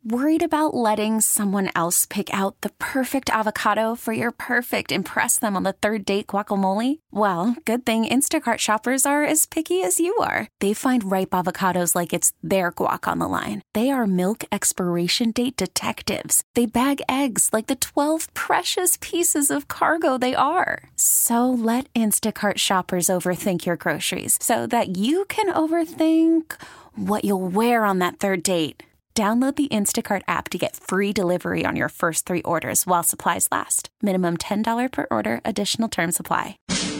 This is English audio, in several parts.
Worried about letting someone else pick out the perfect avocado for your perfect impress them on the third date guacamole? Well, good thing Instacart shoppers are as picky as you are. They find ripe avocados like it's their guac on the line. They are milk expiration date detectives. They bag eggs like the 12 precious pieces of cargo they are. So let Instacart shoppers overthink your groceries so that you can overthink what you'll wear on that third date. Download the Instacart app to get free delivery on your first 3 orders while supplies last. Minimum $10 per order. Additional terms apply.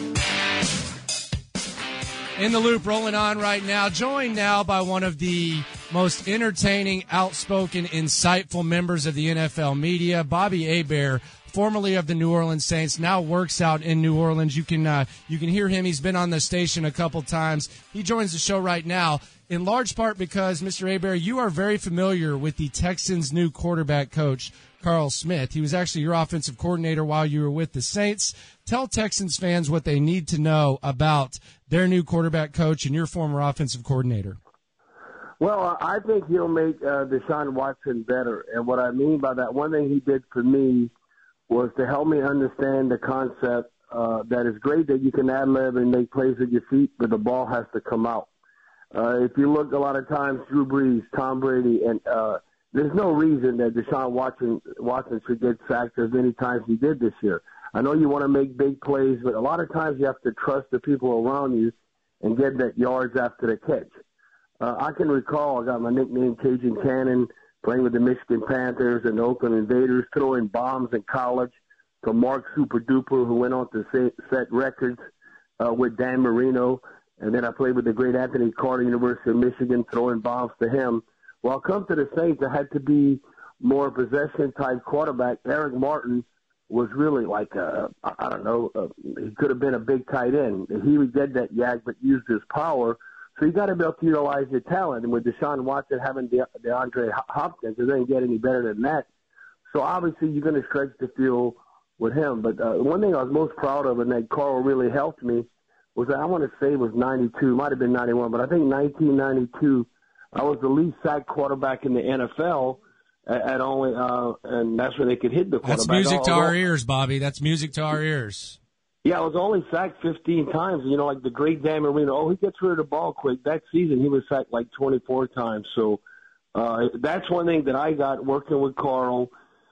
In the Loop rolling on right now. Joined now by one of the most entertaining, outspoken, insightful members of the NFL media, Bobby Hebert, formerly of the New Orleans Saints, now works out in New Orleans. You can hear him. He's been on the station a couple times. He joins the show right now, in large part because, Mr. Hebert, you are very familiar with the Texans' new quarterback coach, Carl Smith. He was actually your offensive coordinator while you were with the Saints. Tell Texans fans what they need to know about their new quarterback coach and your former offensive coordinator. Well, I think he'll make Deshaun Watson better. And what I mean by that, one thing he did for me was to help me understand the concept that it's great that you can ad-lib and make plays with your feet, but the ball has to come out. If you look a lot of times, Drew Brees, Tom Brady, and there's no reason that Deshaun Watson should get sacked as many times he did this year. I know you want to make big plays, but a lot of times you have to trust the people around you and get that yards after the catch. I can recall I got my nickname Cajun Cannon, playing with the Michigan Panthers and the Oakland Invaders, throwing bombs in college to Mark Super Duper, who went on to set records with Dan Marino. And then I played with the great Anthony Carter, University of Michigan, throwing bombs to him. Well, I come to the Saints, I had to be more possession-type quarterback. Eric Martin was really like, he could have been a big tight end. He would get that yak, but used his power. So you got to be able to utilize your talent. And with Deshaun Watson having DeAndre Hopkins, it doesn't get any better than that. So obviously you're going to stretch the field with him. But one thing I was most proud of, and that Carl really helped me, was that I want to say it was 92, might have been 91, but I think 1992, I was the least sacked quarterback in the NFL at only, and that's where they could hit the quarterback. That's music to our ears, Bobby. That's music to our ears. Yeah, I was only sacked 15 times. You know, like the great Dan Marino. Oh, he gets rid of the ball quick. That season, he was sacked like 24 times. So that's one thing that I got working with Carl.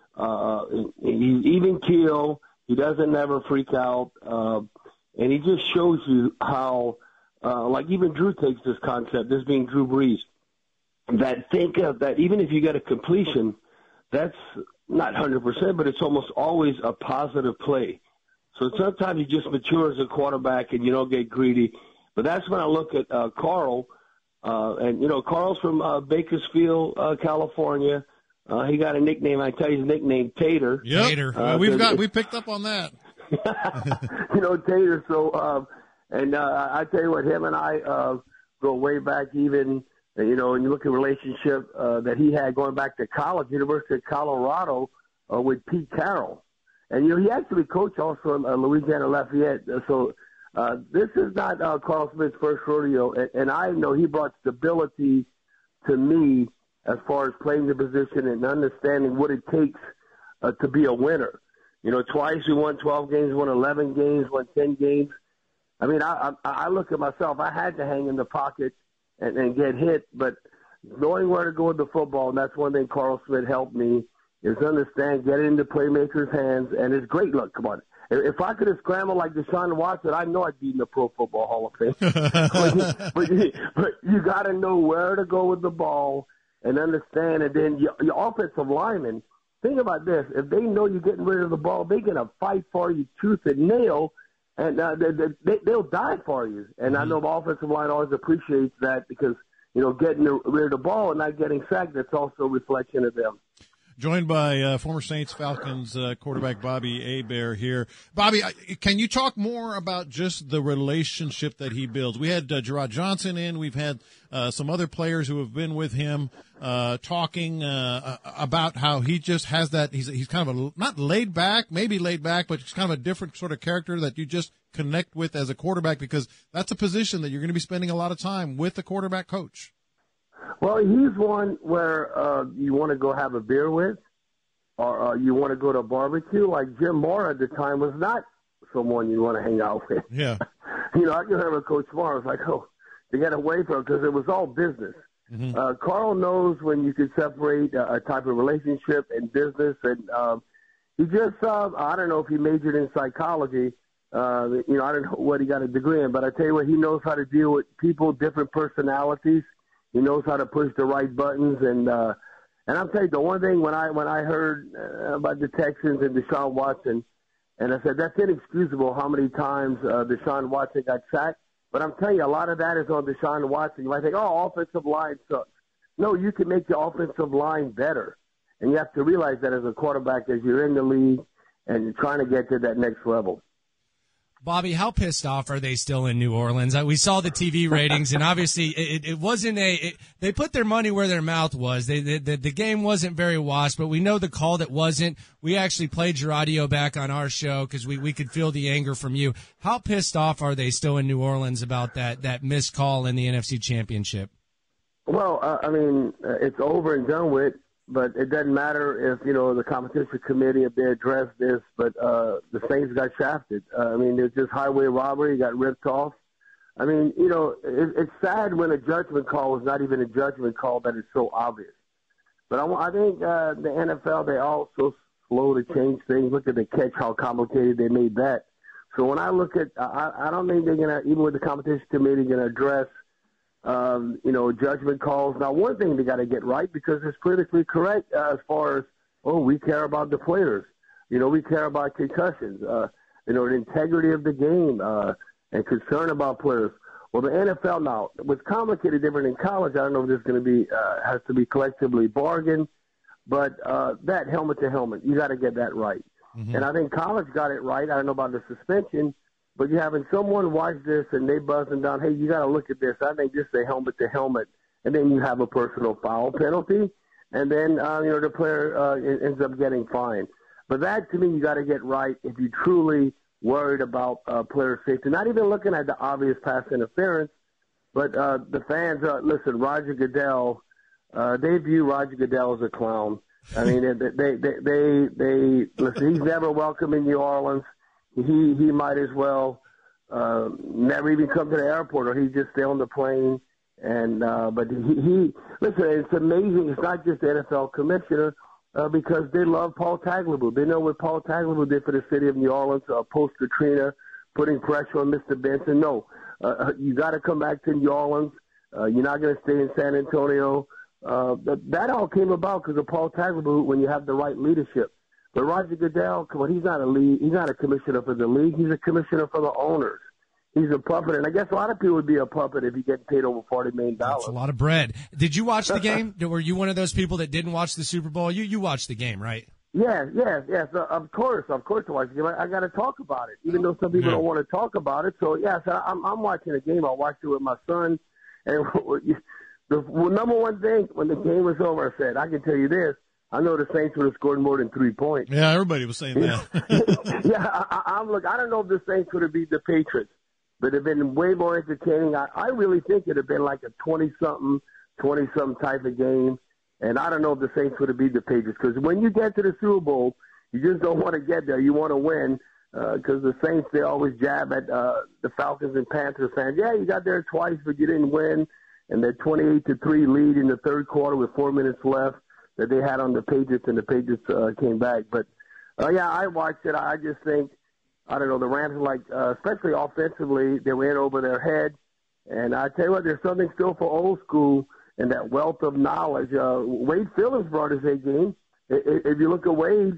He's even keel. He doesn't never freak out. And he just shows you how, like even Drew takes this concept, this being Drew Brees, that think of that even if you get a completion, that's not 100%, but it's almost always a positive play. So sometimes you just mature as a quarterback and you don't get greedy. But that's when I look at Carl, and, you know, Carl's from Bakersfield, California. He got a nickname, I tell you his nickname, Tater. Yep. Tater. We picked up on that. You know, Tater. So, I tell you what, him and I go way back even, you know, and you look at the relationship that he had going back to college, University of Colorado, with Pete Carroll. And, you know, he actually coached also in Louisiana Lafayette. So this is not Carl Smith's first rodeo. And I know he brought stability to me as far as playing the position and understanding what it takes to be a winner. You know, twice we won 12 games, won 11 games, won 10 games. I mean, I look at myself. I had to hang in the pocket and get hit, but knowing where to go with the football, and that's one thing Carl Smith helped me, is understand, get it into playmakers' hands, and it's great. Look, come on. If I could have scrambled like Deshaun Watson, I know I'd be in the Pro Football Hall of Fame. but you got to know where to go with the ball and understand, and then your offensive linemen, think about this. If they know you're getting rid of the ball, they're going to fight for you tooth and nail, and they'll die for you. And I know the offensive line always appreciates that because, you know, getting rid of the ball and not getting sacked, that's also a reflection of them. Joined by former Saints Falcons quarterback Bobby Hebert here. Bobby, can you talk more about just the relationship that he builds? We had Gerard Johnson in. We've had some other players who have been with him talking about how he just has that. He's kind of not laid back, maybe laid back, but it's kind of a different sort of character that you just connect with as a quarterback because that's a position that you're going to be spending a lot of time with the quarterback coach. Well, he's one where you want to go have a beer with, or you want to go to a barbecue. Like Jim Mora at the time was not someone you want to hang out with. Yeah. I can remember Coach Mora was like, oh, they got away from him because it was all business. Mm-hmm. Carl knows when you can separate a type of relationship and business, and he just, I don't know if he majored in psychology. I don't know what he got a degree in, but I tell you what, he knows how to deal with people, different personalities. He knows how to push the right buttons, and I'm telling you, the one thing when I heard about the Texans and Deshaun Watson, and I said that's inexcusable how many times Deshaun Watson got sacked. But I'm telling you, a lot of that is on Deshaun Watson. You might think, oh, offensive line sucks. No, you can make your offensive line better. And you have to realize that as a quarterback, as you're in the league and you're trying to get to that next level. Bobby, how pissed off are they still in New Orleans? We saw the TV ratings, and obviously it wasn't they put their money where their mouth was. The game wasn't very watched, but we know the call that wasn't. We actually played your audio back on our show because we could feel the anger from you. How pissed off are they still in New Orleans about that missed call in the NFC Championship? Well, it's over and done with. But it doesn't matter if, the competition committee, if they address this, but the Saints got shafted. It's just highway robbery, got ripped off. It's sad when a judgment call is not even a judgment call that is so obvious. But I think the NFL, they all so slow to change things. Look at the catch, how complicated they made that. So when I look at, I don't think they're going to, even with the competition committee, going to address judgment calls. Now, one thing they got to get right, because it's politically correct as far as, we care about the players. We care about concussions, the integrity of the game, and concern about players. Well, the NFL now, what's complicated different in college, I don't know if this is going to be, has to be collectively bargained, but that helmet to helmet, you got to get that right. Mm-hmm. And I think college got it right. I don't know about the suspension. But you're having someone watch this and they buzzing down, hey, you got to look at this. I think this is a helmet to helmet. And then you have a personal foul penalty. And then, the player ends up getting fined. But that, to me, you got to get right if you truly worried about player safety. Not even looking at the obvious pass interference, but the fans, listen, Roger Goodell, they view Roger Goodell as a clown. They listen, he's never welcome in New Orleans. He might as well never even come to the airport, or he just stay on the plane. And but he listen. It's amazing. It's not just the NFL commissioner because they love Paul Tagliabue. They know what Paul Tagliabue did for the city of New Orleans post Katrina, putting pressure on Mr. Benson. No, you got to come back to New Orleans. You're not going to stay in San Antonio. That all came about because of Paul Tagliabue when you have the right leadership. But Roger Goodell, come on, he's not a league. He's not a commissioner for the league. He's a commissioner for the owners. He's a puppet, and I guess a lot of people would be a puppet if he gets paid over $40 million. That's a lot of bread. Did you watch the game? Were you one of those people that didn't watch the Super Bowl? You watched the game, right? Yes. Of course I watched the game. I got to talk about it, even though some people don't want to talk about it. So yes, I'm watching the game. I watched it with my son, and the number one thing when the game was over, I said, I can tell you this. I know the Saints would have scored more than 3 points. Yeah, everybody was saying that. Yeah, I don't know if the Saints would have beat the Patriots, but it'd been way more entertaining. I really think it'd have been like a 20-something type of game. And I don't know if the Saints would have beat the Patriots, because when you get to the Super Bowl, you just don't want to get there. You want to win, because the Saints, they always jab at the Falcons and Panthers fans. Yeah, you got there twice, but you didn't win. And that 28-3 lead in the third quarter with 4 minutes left that they had on the Patriots, and the Patriots came back. But, yeah, I watched it. I just think, I don't know, the Rams, especially offensively, they were in over their head. And I tell you what, there's something still for old school and that wealth of knowledge. Wade Phillips brought his A game. If you look at Wade,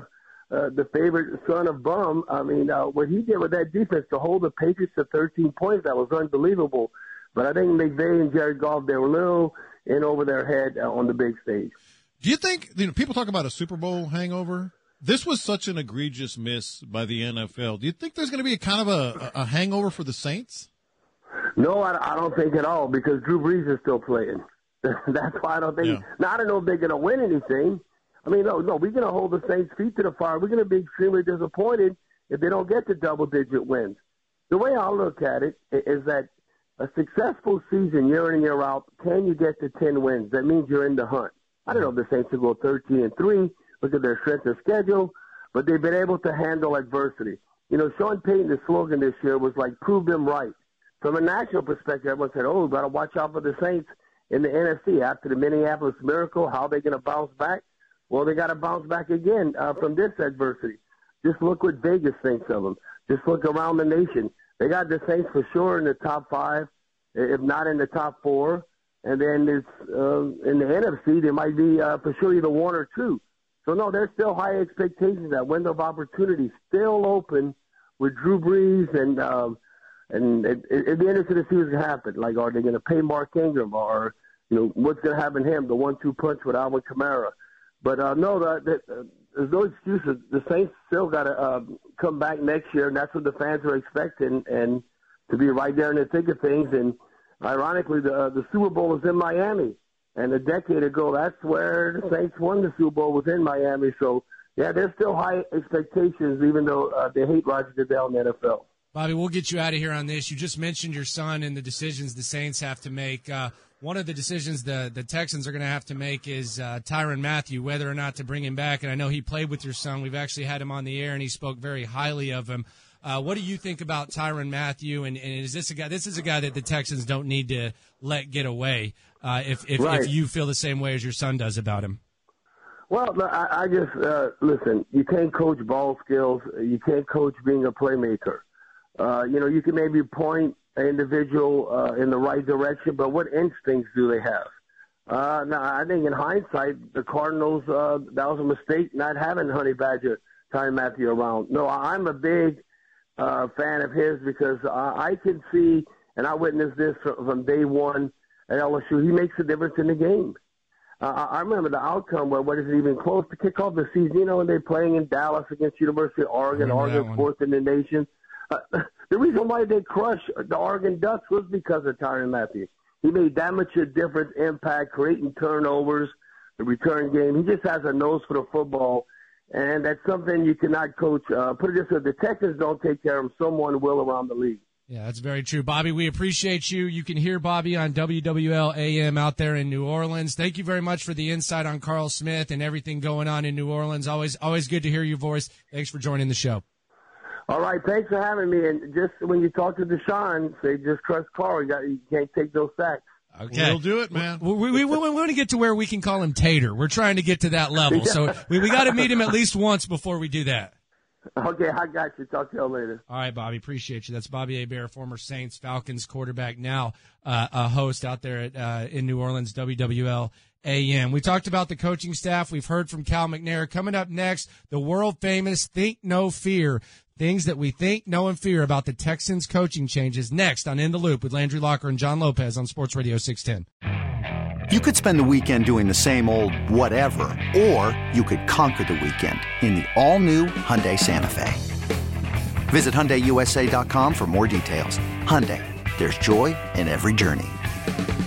the favorite son of Bum, what he did with that defense to hold the Patriots to 13 points, that was unbelievable. But I think McVay and Jared Goff, they were a little in over their head on the big stage. Do you think, people talk about a Super Bowl hangover? This was such an egregious miss by the NFL. Do you think there's going to be a kind of a hangover for the Saints? No, I don't think at all, because Drew Brees is still playing. That's why I don't think. Yeah. Now, I don't know if they're going to win anything. No, we're going to hold the Saints' feet to the fire. We're going to be extremely disappointed if they don't get to double-digit wins. The way I look at it is that a successful season year in and year out, can you get to 10 wins? That means you're in the hunt. I don't know if the Saints will go 13-3. Look at their strength of schedule, but they've been able to handle adversity. You know, Sean Payton's slogan this year was like, prove them right. From a national perspective, everyone said, oh, we've got to watch out for the Saints in the NFC after the Minneapolis Miracle. How are they going to bounce back? Well, they got to bounce back again from this adversity. Just look what Vegas thinks of them. Just look around the nation. They got the Saints for sure in the top 5, if not in the top 4. And then in the NFC, they might be for sure either 1 or 2. So, no, there's still high expectations. That window of opportunity still open with Drew Brees, and it'd be interesting to see what's going to happen. Like, are they going to pay Mark Ingram, or, you know, what's going to happen to him, the 1-2 punch with Alvin Kamara? But, no, there's no excuses. The Saints still got to come back next year, and that's what the fans are expecting, and to be right there in the thick of things. And ironically, the Super Bowl is in Miami. And a decade ago, that's where the Saints won the Super Bowl, was in Miami. So, yeah, there's still high expectations, even though they hate Roger Goodell in the NFL. Bobby, we'll get you out of here on this. You just mentioned your son and the decisions the Saints have to make. One of the decisions the Texans are going to have to make is Tyrann Mathieu, whether or not to bring him back. And I know he played with your son. We've actually had him on the air, and he spoke very highly of him. What do you think about Tyrann Mathieu? And is this a guy? This is a guy that the Texans don't need to let get away. If you feel the same way as your son does about him. Well, I just listen. You can't coach ball skills. You can't coach being a playmaker. You know, you can maybe point an individual in the right direction, but what instincts do they have? Now, I think in hindsight, the Cardinals, that was a mistake not having Honey Badger, Tyrann Mathieu around. No, I'm a big fan of his because I can see, and I witnessed this from day one at LSU, he makes a difference in the game. I remember the outcome where what is it even close to kick off the season, you know, when they're playing in Dallas against University of Oregon. Oregon's fourth in the nation. The reason why they crushed the Oregon Ducks was because of Tyrann Mathieu. He made that much a different impact, creating turnovers, the return game. He just has a nose for the football, and that's something you cannot coach. Put it this way, the Texans don't take care of him. Someone will around the league. Yeah, that's very true. Bobby, we appreciate you. You can hear Bobby on WWL AM out there in New Orleans. Thank you very much for the insight on Carl Smith and everything going on in New Orleans. Always good to hear your voice. Thanks for joining the show. All right, thanks for having me. And just when you talk to Deshaun, say just trust Carl. You can't take those sacks. Okay. We'll do it, man. We want to get to where we can call him Tater. We're trying to get to that level. So we got to meet him at least once before we do that. Okay, I got you. Talk to you later. All right, Bobby. Appreciate you. That's Bobby Hebert, former Saints, Falcons quarterback, now a host out there in New Orleans, WWL AM. We talked about the coaching staff. We've heard from Cal McNair. Coming up next, the world-famous Think, No, Fear. Things that we think, know, and fear about the Texans coaching changes next on In the Loop with Landry Locker and John Lopez on Sports Radio 610. You could spend the weekend doing the same old whatever, or you could conquer the weekend in the all-new Hyundai Santa Fe. Visit HyundaiUSA.com for more details. Hyundai, there's joy in every journey.